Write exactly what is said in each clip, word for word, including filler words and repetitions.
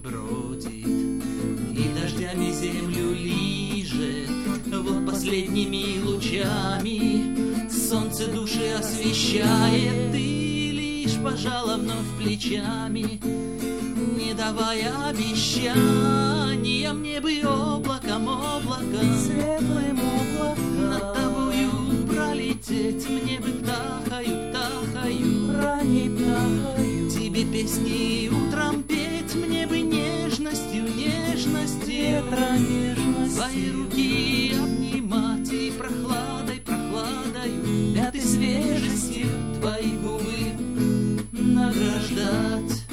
бродит и дождями землю лижет. Вот последними лучами солнце души освещает. Ты лишь пожала вновь плечами, не давая обещания. Мне бы облаком, облаком, светлым облаком над тобою пролететь. Мне бы птахою, птахою, ранней птахою тебе песни утром петь. Мне бы нежностью, нежностью ветра нежности твои руки обнимать и прохладой, прохладою мятой свежестью твои губы награждать.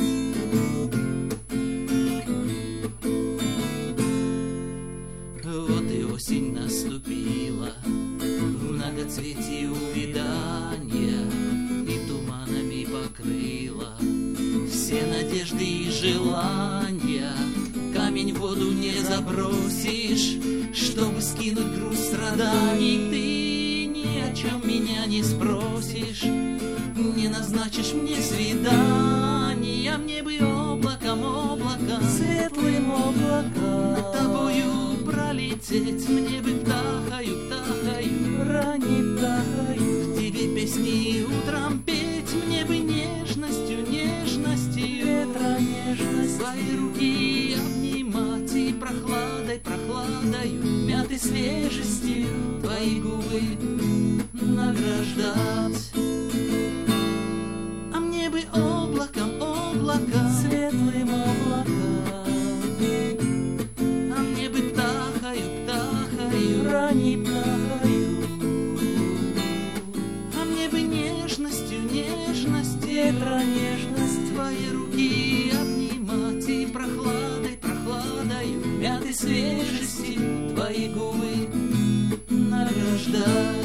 Вот и осень наступила, многоцветие увядания и туманами покрыла все надежды и желания. Камень в воду не забросишь, чтобы скинуть груз страданий. Ты ни о чем меня не спросишь, не назначишь мне свидания. Мне бы облаком, облаком, светлым облаком над тобою пролететь. Мне бы птахою, птахою, ранней птахою тебе песни утром петь. Мне бы нежностью, нежностью ветра нежности свои руки обнимать и прохладой, прохладою мятой свежестью твои губы награждать. А мне бы облаком, облаком, светлым облаком а мне бы птахою, птахою, ранней птахою а мне бы нежностью, нежностью ветра нежности твои руки обнимать и прохладой, прохладою мятой свежестью твои губы награждать.